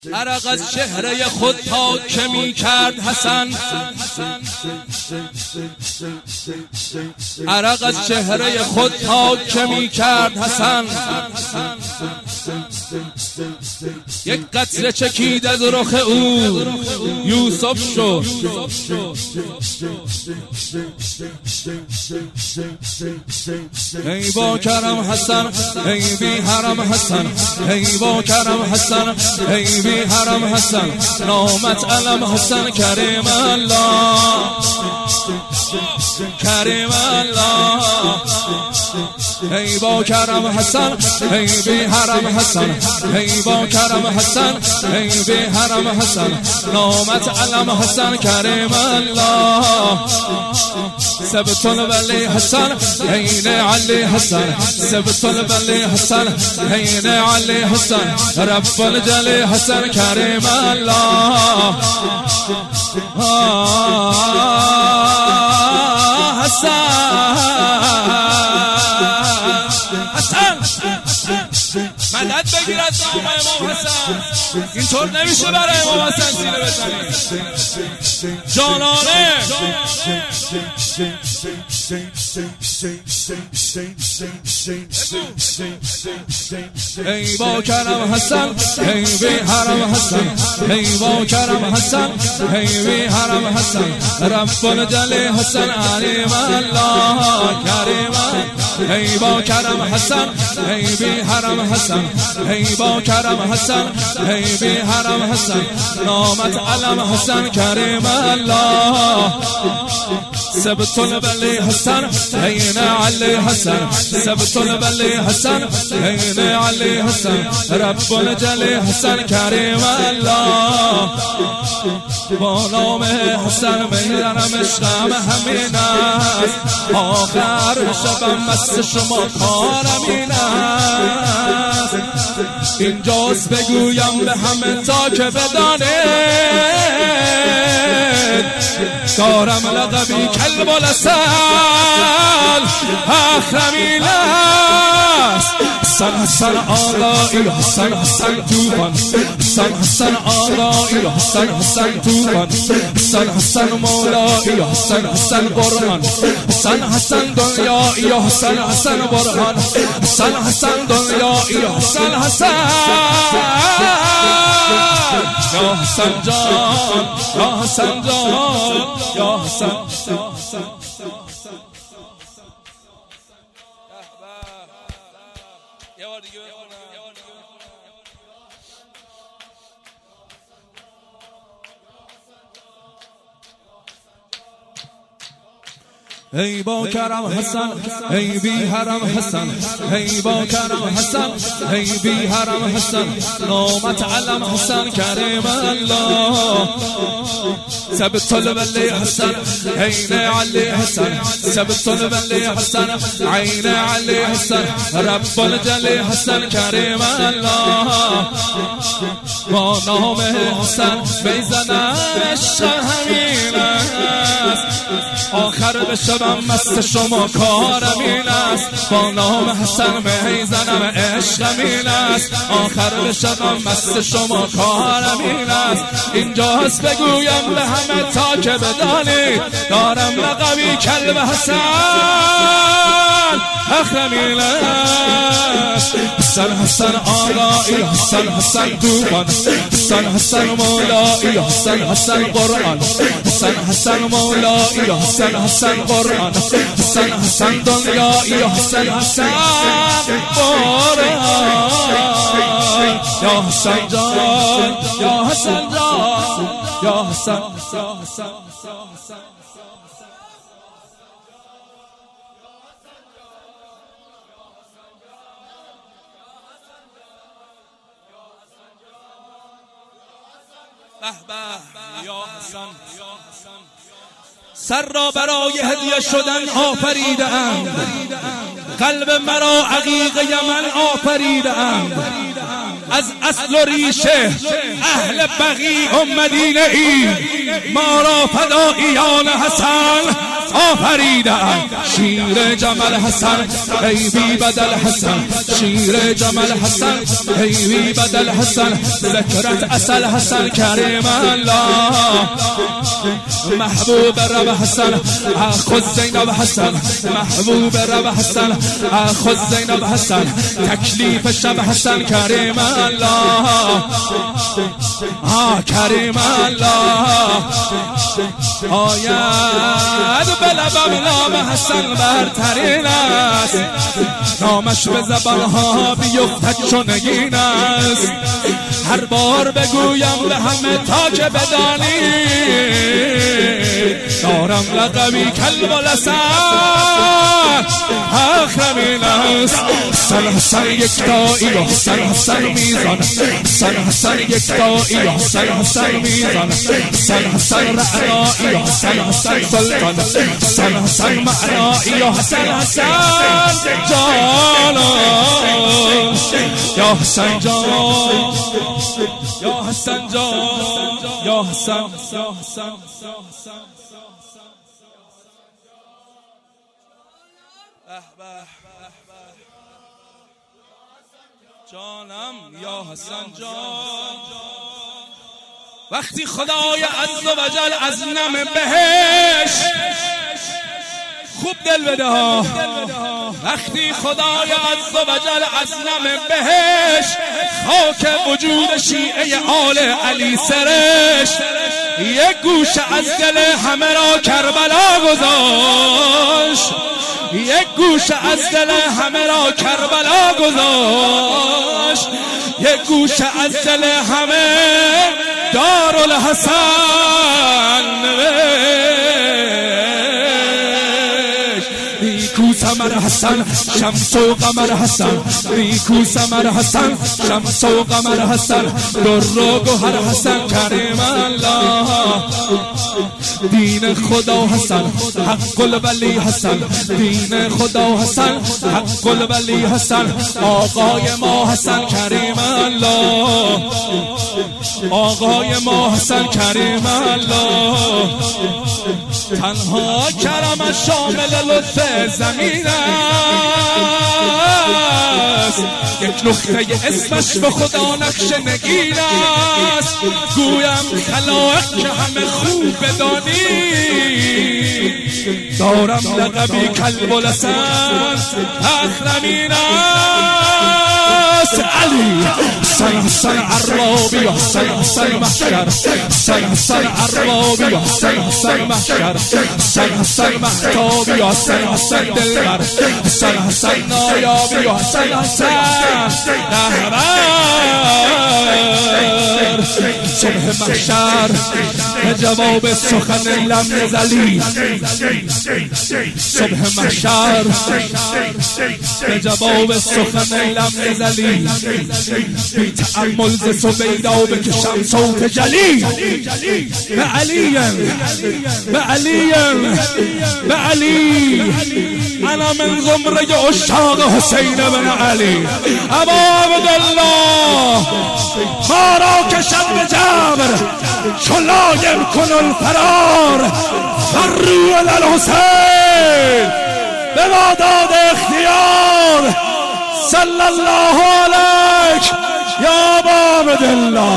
عرق از چهره خود پاک می کرد حسن، عرق از چهره خود پاک می کرد حسن. یک قطره چکید از رخ او یوسف شد. ای با کرم حسن، ای بی حرم حسن، ای با کرم حسن، ای بی حرم حسن، نامت علم حسن، کریم الله، کریم الله. ای با کرم حسن، ای بی حرم حسن، ای با کرم حسن، ای بی حرم حسن، نامت علم حسن، کریم الله. سبت الولی حسن، عین علی حسن، سبت الولی حسن، عین علی حسن، رب الجلی حسن، کریم الله. مدد بگیر از نام امام حسن. اینطور نمیشه برای امام حسن سینه بزنی جانانه. ای با کرم حسن، ای بی حرم حسن، ای با کرم حسن، ای بی حرم حسن، رب الجلی حسن، علیم الله، کریم. ای با کرم حسن، ای بی حرم حسن، ای با کرم حسن، ای بی حرم حسن، نامت علم حسن، کریم الله. سبت الولی حسن، عین علی حسن، سبت الولی حسن، عین علی حسن، رب الجلی حسن، کریم الله. با نام حسن میرم عشقم همین است، آخر شبم مست شما کارم این است. اینجاست بگویم به همه تا که بدانید، دارم لقبی کلب الاسد، اخرمین است. حسن حسن آلایی، حسن حسن توفان، حسن حسن آلایی، حسن حسن توفان، حسن حسن مولایی، حسن حسن قرآن، حسن حسن دنیایی، حسن حسن برهان، حسن حسن دنیایی، حسن حسن. یا حسن جان، یا حسن جان، یا حسن. ای با کرم حسن، ای بی حرم حسن، ای با کرم حسن، ای بی حرم حسن، نامت علم حسن، کریم الله. سبت الولی حسن، عین علی حسن، سبت الولی حسن، عین علی حسن، رب الجلی حسن، کریم الله. با نام حسن میزنم عشق همین است، آخر به شبم مست شما کارم این است. با نام حسن میزنم عشقم این است، آخر به شبم مست شما کارم این است. اینجاست بگویم به همه تا که بدانید، دارم لقبی کلب حسن، اخرم این است. حسن حسن آلایی، حسن حسن دوبان، حسن حسن مولایی، حسن حسن قرآن، حسن حسن مولایی، حسن حسن قرآن، حسن حسن دنیایی، حسن حسن قرآن. یا حسن جان، یا حسن جان، یا حسن، یا حسن. یا حسن. سر را برای هدیه شدن آفریده‌اند، قلب مرا عقیق یمن آفریده‌اند. از اصل و ریشه اهل بقیع و مدینه ای، ما را فداییان حسن آفریدم شیر جمال حسن ای بی بدل حسن شیر جمال حسن ای بی بدل حسن ذکرت اصل حسن کریم الله محبوب رب حسن خود زینب حسن محبوب رب حسن خود زینب حسن تکلیف شب حسن کریم الله کریم الله آید بلبم نام حسن برترین است نامش به زبانها بیفتد چون نگین است هر بار بگویم به همه تا که بدانی دارم لقبی کلب الاسد اخرمین است حسن حسن یکتایی و حسن حسن میزان حسن حسن یکتایی و حسن حسن میزان حسن حسن رعنایی و حسن حسن سلطان حسن حسن معنایی و حسن حسن جانان یا حسن جان یا حسن جان یا حسن جانم یا حسن جان وقتی خدای عز و جل از نم بهش خوب دل بده ها وقتی خدای عز و جل از نم بهش خاک وجود شیعه آل علی سرش یک گوش از دل همه را کربلا گذاشت یک گوش از دل همه را کربلا گذاشت یک گوش از دل همه دارالحسن نیکو سمر حسن شمس و قمر حسن نیکو سمر حسن شمس و قمر حسن در و گوهر حسن کریم الله دین خدا حسن حق الولی حسن دین خدا حسن حق الولی حسن آقای ما حسن کریم الله آقای ما حسن کریم الله تنها کرم شامل لطف زمین است یک نقطه اسمش به خدا نقش نگین است گویم خلائق که همه خوب بدانی دارم لقبی کلب الاسد اخرمین است علی حسن حسن عرابی حسن حسن محشر حسن حسن عرابی حسن حسن محشر حسن حسن محتابی حسن حسن دلبر حسن حسن نایابی حسن حسن رهبر صبح محشر به جواب سخن لم نزلی صبح محشر به جواب سخن لم نزلی بی تأمل ز سویدا بکشم صوت جلی به علی به علی به علی انا من زمره عشاق حسین بن علی ابا عبدالله ما را کشد به جبر چو لایم کن الفرار فرو علی الحسین به ما داد اختیار صلی الله علیک یا ابا عبدالله